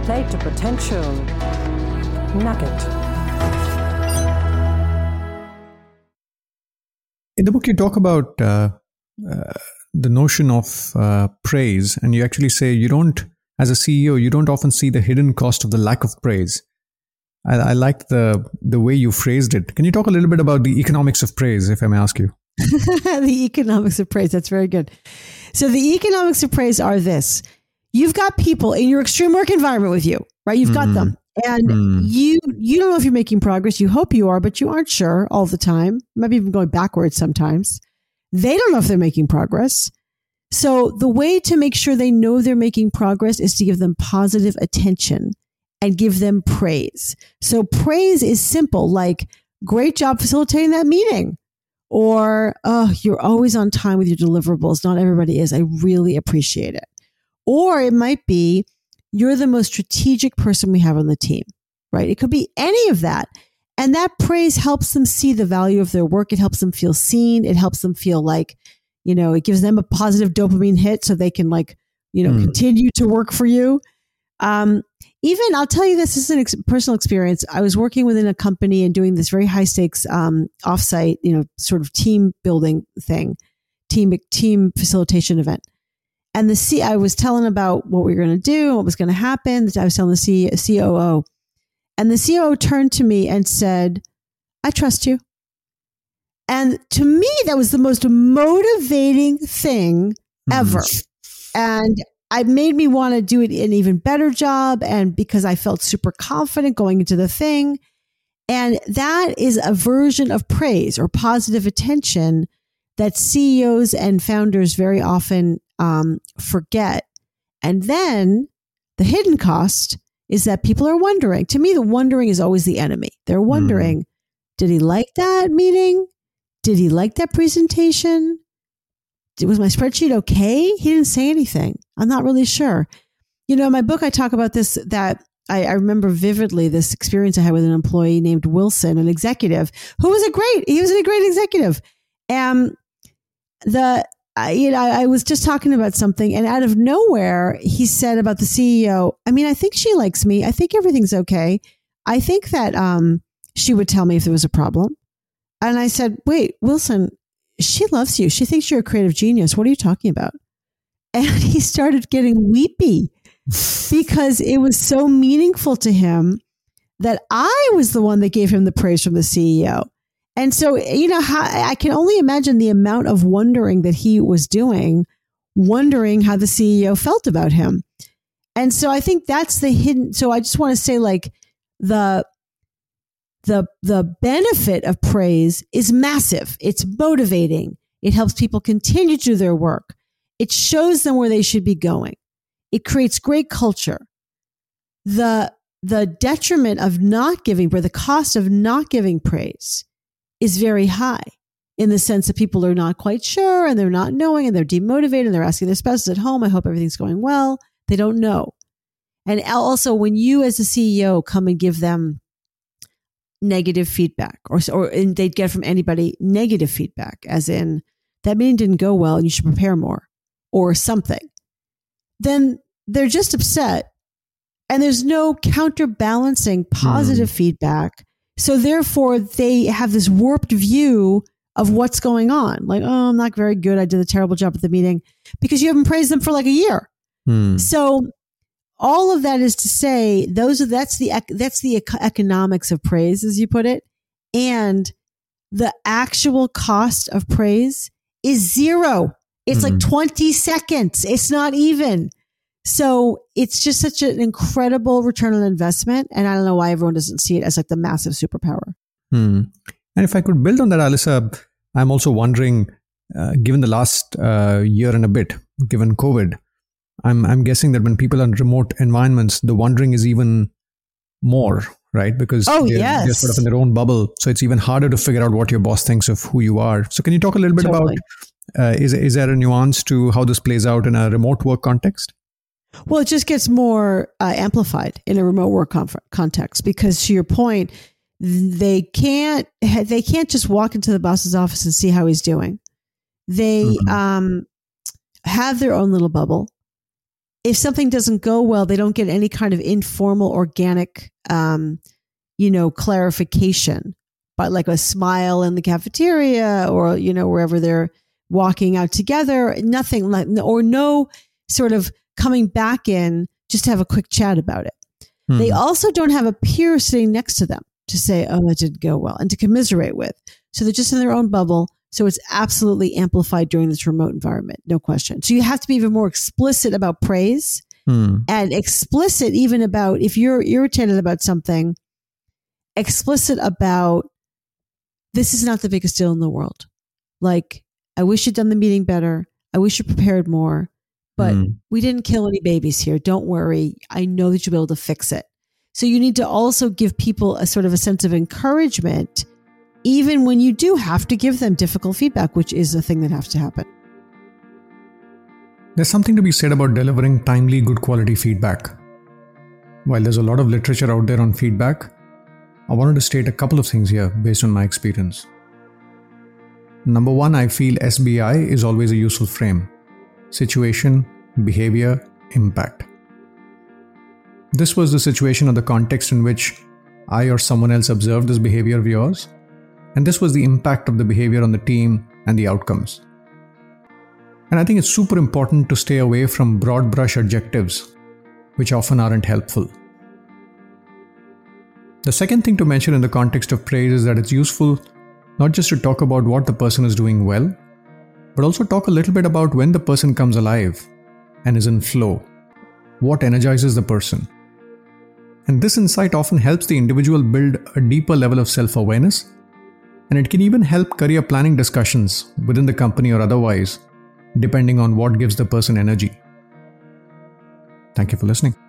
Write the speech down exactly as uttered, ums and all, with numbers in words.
Play to potential. Nugget. In the book, you talk about uh, uh, the notion of uh, praise, and you actually say you don't, as a C E O, you don't often see the hidden cost of the lack of praise. I, I like the the way you phrased it. Can you talk a little bit about the economics of praise, if I may ask you? The economics of praise. That's very good. So the economics of praise are this. You've got people in your extreme work environment with you, right? You've got mm. them. And mm. you you don't know if you're making progress. You hope you are, but you aren't sure all the time. Maybe even going backwards sometimes. They don't know if they're making progress. So the way to make sure they know they're making progress is to give them positive attention and give them praise. So praise is simple, like, great job facilitating that meeting. Or, oh, you're always on time with your deliverables. Not everybody is. I really appreciate it. Or it might be, you're the most strategic person we have on the team, right? It could be any of that. And that praise helps them see the value of their work. It helps them feel seen. It helps them feel like, you know, it gives them a positive dopamine hit so they can, like, you know, mm. continue to work for you. Um, even, I'll tell you this, this is an ex- personal experience. I was working within a company and doing this very high stakes, um, offsite, you know, sort of team building thing, team, team facilitation event. And the C, I was telling about what we were going to do, what was going to happen. I was telling the C, C O O, and the C O O turned to me and said, "I trust you." And to me, that was the most motivating thing ever. Mm. And it made me want to do it an even better job. And because I felt super confident going into the thing. And that is a version of praise or positive attention that C E Os and founders very often um, forget. And then the hidden cost is that people are wondering. To me, the wondering is always the enemy. They're wondering, mm. did he like that meeting? Did he like that presentation? Was my spreadsheet okay? He didn't say anything. I'm not really sure. You know, in my book, I talk about this, that I, I remember vividly this experience I had with an employee named Wilson, an executive who was a great, he was a great executive. And the, I, you know, I, I was just talking about something, and out of nowhere, he said about the C E O, I mean, I think she likes me. I think everything's okay. I think that um, she would tell me if there was a problem. And I said, wait, Wilson, she loves you. She thinks you're a creative genius. What are you talking about? And he started getting weepy because it was so meaningful to him that I was the one that gave him the praise from the C E O. And so, you know, how, I can only imagine the amount of wondering that he was doing, wondering how the C E O felt about him. And so I think that's the hidden. So I just want to say, like, the The the benefit of praise is massive. It's motivating. It helps people continue to do their work. It shows them where they should be going. It creates great culture. The the detriment of not giving, or the cost of not giving praise is very high, in the sense that people are not quite sure and they're not knowing and they're demotivated and they're asking their spouses at home, I hope everything's going well. They don't know. And also, when you as a C E O come and give them negative feedback, or or and they'd get from anybody negative feedback, as in, that meeting didn't go well and you should prepare more or something, then they're just upset, and there's no counterbalancing positive mm. feedback. So therefore, they have this warped view of what's going on. Like, oh, I'm not very good. I did a terrible job at the meeting, because you haven't praised them for like a year. Mm. So all of that is to say, those are that's the that's the economics of praise, as you put it, and the actual cost of praise is zero. It's mm-hmm. like twenty seconds. It's not even. So it's just such an incredible return on investment, and I don't know why everyone doesn't see it as like the massive superpower. Hmm. And if I could build on that, Alyssa, I'm also wondering, uh, given the last uh, year and a bit, given COVID, I'm I'm guessing that when people are in remote environments, the wondering is even more, right? Because oh, they're, yes. they're sort of in their own bubble. So it's even harder to figure out what your boss thinks of who you are. So can you talk a little bit totally. about, uh, is, is there a nuance to how this plays out in a remote work context? Well, it just gets more uh, amplified in a remote work conf- context, because to your point, they can't they can't just walk into the boss's office and see how he's doing. They mm-hmm. um, have their own little bubble. if something doesn't go well, they don't get any kind of informal, organic, um, you know, clarification, but like a smile in the cafeteria or, you know, wherever they're walking out together, nothing like, or no sort of coming back in just to have a quick chat about it. Hmm. They also don't have a peer sitting next to them to say, oh, that didn't go well, and to commiserate with. So they're just in their own bubble. So it's absolutely amplified during this remote environment, no question. So you have to be even more explicit about praise hmm. and explicit even about, if you're irritated about something, explicit about, this is not the biggest deal in the world. Like, I wish you'd done the meeting better. I wish you prepared more, but hmm. we didn't kill any babies here. Don't worry. I know that you'll be able to fix it. So you need to also give people a sort of a sense of encouragement, even when you do have to give them difficult feedback, which is a thing that has to happen. There's something to be said about delivering timely, good quality feedback. While there's a lot of literature out there on feedback, I wanted to state a couple of things here based on my experience. Number one, I feel S B I is always a useful frame. Situation, behavior, impact. This was the situation or the context in which I or someone else observed this behavior of yours. And this was the impact of the behavior on the team and the outcomes. And I think it's super important to stay away from broad brush adjectives, which often aren't helpful. The second thing to mention in the context of praise is that it's useful not just to talk about what the person is doing well, but also talk a little bit about when the person comes alive and is in flow, what energizes the person. And this insight often helps the individual build a deeper level of self-awareness, and it can even help career planning discussions within the company or otherwise, depending on what gives the person energy. Thank you for listening.